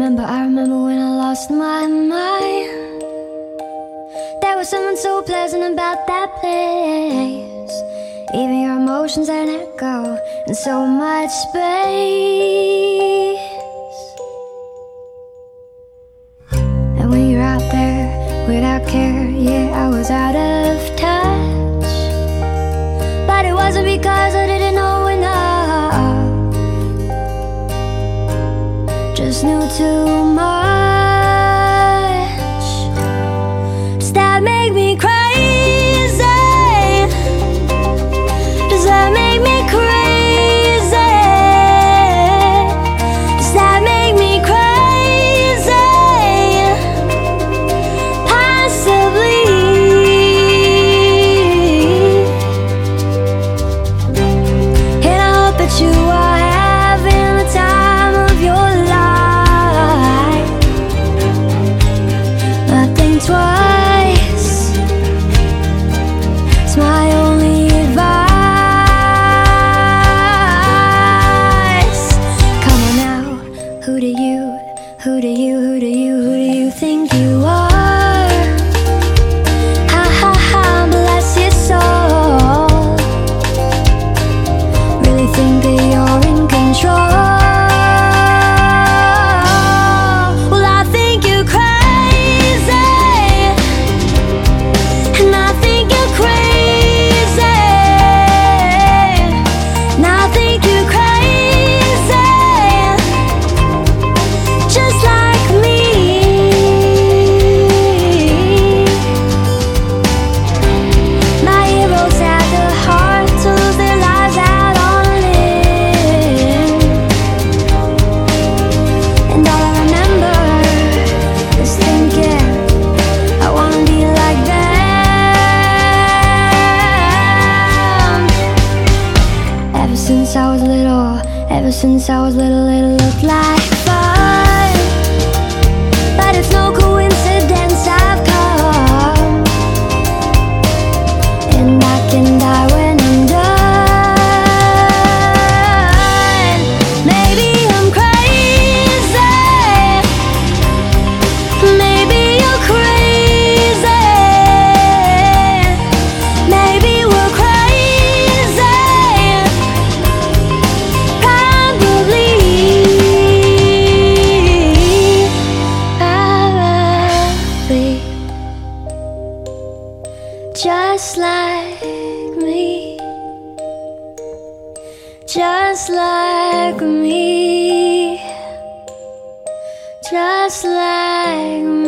I remember when I lost my mind. There was something so pleasant about that place. Even your emotions had an echo and so much space. And when you're out there without care, yeah, I was out of touch. But it wasn't because I didn't know enough, just knew too much. Does that make me crazy? Does that make me crazy? Does that make me crazy? Possibly. And I hope that you are having the time of your life. Not think twice, it's my only advice. Come on now, who do you think you are? Ha ha ha, bless your soul. Really think that you're in control? Well, I think you're crazy, and I think you're crazy, and I think you're crazy, just like me. My heroes had the heart to lose their lives out on a limb, and all I remember is thinking, I wanna be like them. Ever since I was little, it looked like fun. But it's no coincidence I've come, and I can die when I'm done. Maybe I'm crazy, maybe you're crazy, maybe we're crazy, probably, just like me, just like me, just like me.